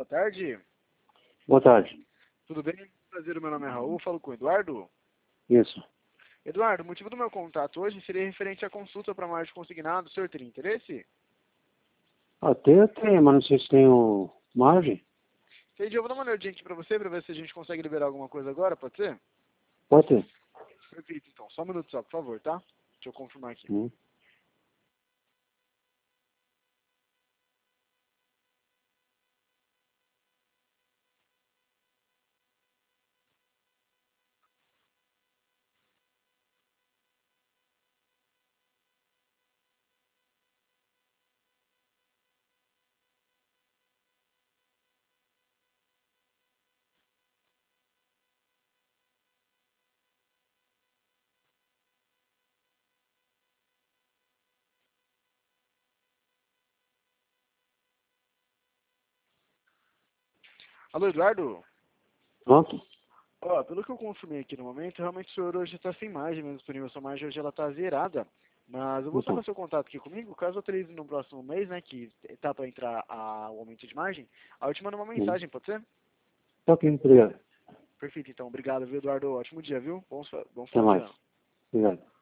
tarde. Boa tarde. Tudo bem? Prazer, meu nome é Raul, falo com o Eduardo. Isso. Eduardo, o motivo do meu contato hoje seria referente à consulta para margem consignado. O senhor teria interesse? Até tem, mas não sei se tem o margem. Entendi, eu vou dar uma olhadinha aqui para você, para ver se a gente consegue liberar alguma coisa agora, pode ser? Pode ter. Perfeito, então. Só um minuto só, por favor, tá? Deixa eu confirmar aqui. Alô, Eduardo? Pronto? Ó, pelo que eu confirmei aqui no momento, realmente o senhor hoje está sem margem mesmo disponível. Sua margem hoje ela está zerada. Mas eu vou estar com Então, o seu contato aqui comigo, caso eu autorize no próximo mês, né, que tá para entrar o aumento de margem, aí eu te mando uma mensagem, pode ser? tá ok, obrigado. Perfeito, então. Obrigado, viu, Eduardo? Ótimo dia, viu? Bom Até final de mais. ano. Obrigado.